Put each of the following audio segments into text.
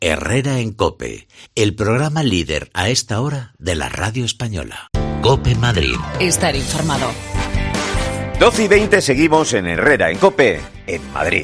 Herrera en COPE, el programa líder a esta hora de la radio española. COPE Madrid. Estar informado. 12:20 seguimos en Herrera en COPE, en Madrid.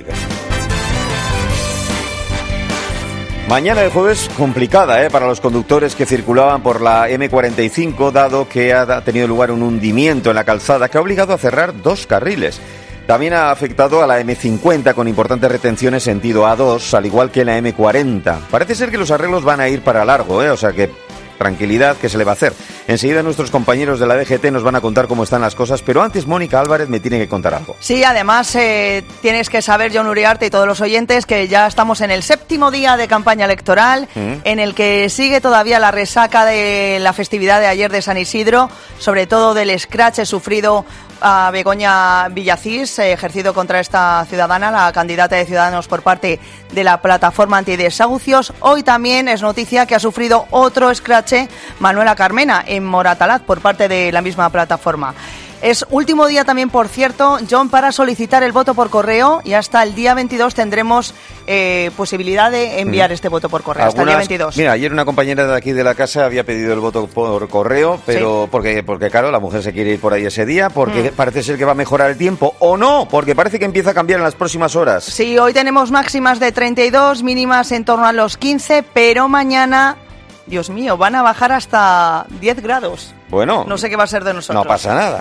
Mañana de jueves complicada para los conductores que circulaban por la M45, dado que ha tenido lugar un hundimiento en la calzada que ha obligado a cerrar 2 carriles. También ha afectado a la M50 con importantes retenciones sentido A2, al igual que la M40. Parece ser que los arreglos van a ir para largo, o sea que tranquilidad, que se le va a hacer. Enseguida nuestros compañeros de la DGT nos van a contar cómo están las cosas, pero antes Mónica Álvarez me tiene que contar algo. Sí, además tienes que saber, Jon Uriarte y todos los oyentes, que ya estamos en el 7º día de campaña electoral, en el que sigue todavía la resaca de la festividad de ayer de San Isidro, sobre todo del escrache sufrido a Begoña Villacís, ejercido contra esta ciudadana, la candidata de Ciudadanos por parte de la plataforma antidesahucios. Hoy también es noticia que ha sufrido otro escrache Manuela Carmena en Moratalaz por parte de la misma plataforma. Es último día también, por cierto, John, para solicitar el voto por correo, y hasta el día 22 tendremos posibilidad de enviar este voto por correo. Hasta el día 22. Mira, ayer una compañera de aquí de la casa había pedido el voto por correo, pero sí, porque claro, la mujer se quiere ir por ahí ese día, porque parece ser que va a mejorar el tiempo, o no, porque parece que empieza a cambiar en las próximas horas. Sí, hoy tenemos máximas de 32, mínimas en torno a los 15, pero mañana, Dios mío, van a bajar hasta 10 grados. Bueno, no sé qué va a ser de nosotros. No pasa nada.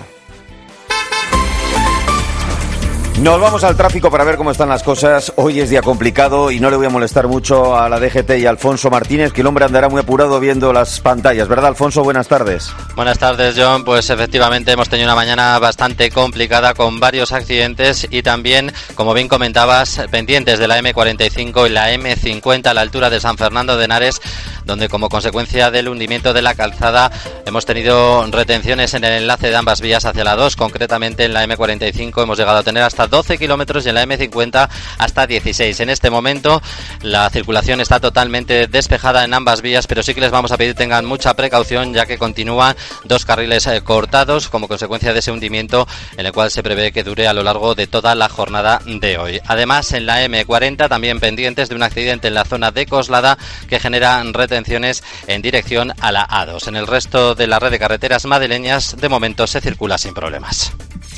Nos vamos al tráfico para ver cómo están las cosas. Hoy es día complicado y no le voy a molestar mucho a la DGT y a Alfonso Martínez, que el hombre andará muy apurado viendo las pantallas. ¿Verdad, Alfonso? Buenas tardes. Buenas tardes, John. Pues efectivamente hemos tenido una mañana bastante complicada con varios accidentes y también, como bien comentabas, pendientes de la M45 y la M50 a la altura de San Fernando de Henares, donde como consecuencia del hundimiento de la calzada hemos tenido retenciones en el enlace de ambas vías hacia la 2. Concretamente en la M45 hemos llegado a tener hasta 12 kilómetros y en la M50 hasta 16. En este momento la circulación está totalmente despejada en ambas vías, pero sí que les vamos a pedir tengan mucha precaución, ya que continúan 2 carriles cortados como consecuencia de ese hundimiento, en el cual se prevé que dure a lo largo de toda la jornada de hoy. Además, en la M40 también pendientes de un accidente en la zona de Coslada que genera retenciones en dirección a la A2. En el resto de la red de carreteras madrileñas de momento se circula sin problemas.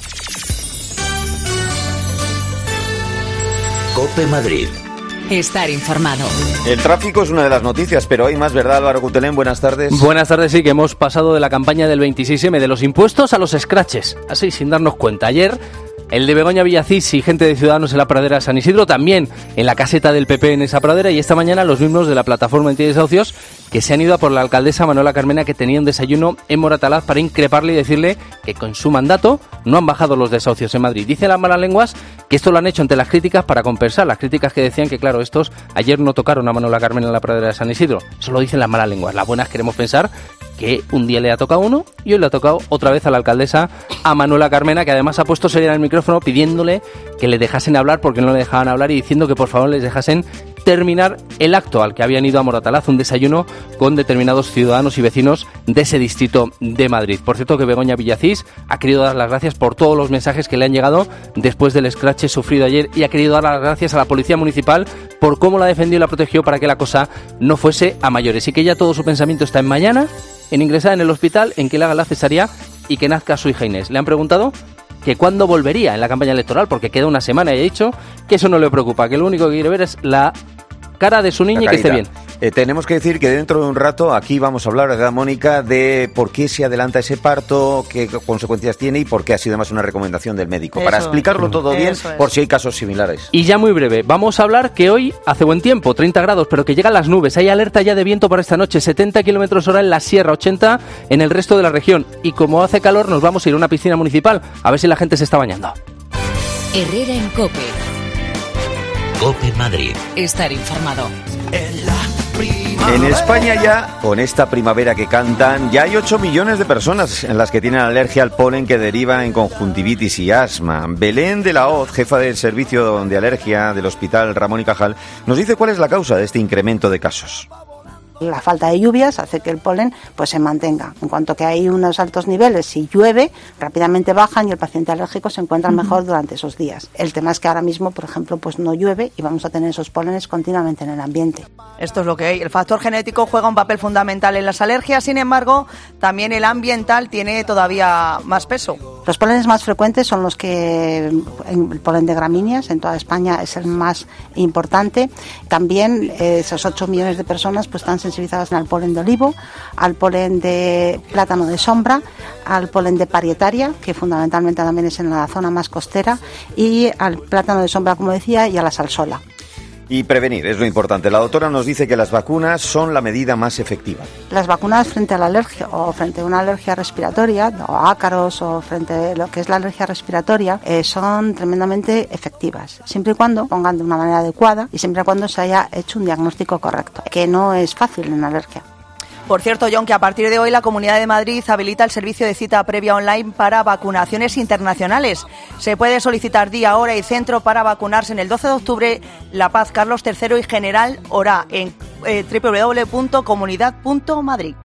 COPE Madrid. Estar informado. El tráfico es una de las noticias, pero hay más, ¿verdad, Álvaro Cutelén? Buenas tardes. Buenas tardes, sí, que hemos pasado de la campaña del 26M de los impuestos a los scratches, así sin darnos cuenta. Ayer el de Begoña Villacís y gente de Ciudadanos en la pradera de San Isidro, también en la caseta del PP en esa pradera, y esta mañana los miembros de la plataforma antidesahucios que se han ido a por la alcaldesa Manuela Carmena, que tenía un desayuno en Moratalaz, para increparle y decirle que con su mandato no han bajado los desahucios en Madrid. Dicen las malas lenguas que esto lo han hecho ante las críticas para compensar, las críticas que decían que, claro, estos ayer no tocaron a Manuela Carmena en la pradera de San Isidro. Eso lo dicen las malas lenguas. Las buenas queremos pensar que un día le ha tocado uno y hoy le ha tocado otra vez a la alcaldesa, a Manuela Carmena, que además ha puesto seria en el micrófono pidiéndole que le dejasen hablar porque no le dejaban hablar, y diciendo que por favor les dejasen terminar el acto al que habían ido a Moratalaz, un desayuno con determinados ciudadanos y vecinos de ese distrito de Madrid. Por cierto, que Begoña Villacís ha querido dar las gracias por todos los mensajes que le han llegado después del escrache sufrido ayer, y ha querido dar las gracias a la Policía Municipal por cómo la defendió y la protegió para que la cosa no fuese a mayores, y que ya todo su pensamiento está en mañana, en ingresar en el hospital, en que le haga la cesárea y que nazca su hija Inés. Le han preguntado que cuándo volvería en la campaña electoral, porque queda una semana, y ha dicho que eso no le preocupa, que lo único que quiere ver es la cara de su niña y que esté bien. Tenemos que decir que dentro de un rato aquí vamos a hablar, ¿verdad, Mónica?, de por qué se adelanta ese parto, qué consecuencias tiene y por qué ha sido además una recomendación del médico. Para explicarlo todo bien, por si hay casos similares. Y ya muy breve, vamos a hablar que hoy hace buen tiempo, 30 grados, pero que llegan las nubes. Hay alerta ya de viento para esta noche, 70 km/h en la sierra, 80 en el resto de la región. Y como hace calor, nos vamos a ir a una piscina municipal a ver si la gente se está bañando. Herrera en COPE. COPE Madrid. Estar informado. En España ya, con esta primavera que cantan, ya hay 8 millones de personas en las que tienen alergia al polen que deriva en conjuntivitis y asma. Belén de la Hoz, jefa del servicio de alergia del Hospital Ramón y Cajal, nos dice cuál es la causa de este incremento de casos. La falta de lluvias hace que el polen pues se mantenga. En cuanto que hay unos altos niveles, si llueve, rápidamente bajan y el paciente alérgico se encuentra mejor durante esos días. El tema es que ahora mismo, por ejemplo, pues no llueve y vamos a tener esos pólenes continuamente en el ambiente. Esto es lo que hay. El factor genético juega un papel fundamental en las alergias, sin embargo, también el ambiental tiene todavía más peso. Los pólenes más frecuentes son los que el polen de gramíneas, en toda España es el más importante. También esos 8 millones de personas pues están sensibilizadas al polen de olivo, al polen de plátano de sombra, al polen de parietaria, que fundamentalmente también es en la zona más costera, y al plátano de sombra, como decía, y a la salsola. Y prevenir es lo importante. La doctora nos dice que las vacunas son la medida más efectiva. Las vacunas frente a la alergia o frente a una alergia respiratoria, o ácaros, o frente a lo que es la alergia respiratoria, son tremendamente efectivas, siempre y cuando pongan de una manera adecuada y siempre y cuando se haya hecho un diagnóstico correcto, que no es fácil en alergia. Por cierto, John, que a partir de hoy la Comunidad de Madrid habilita el servicio de cita previa online para vacunaciones internacionales. Se puede solicitar día, hora y centro para vacunarse en el 12 de octubre, La Paz, Carlos III y General Orá en www.comunidad.madrid.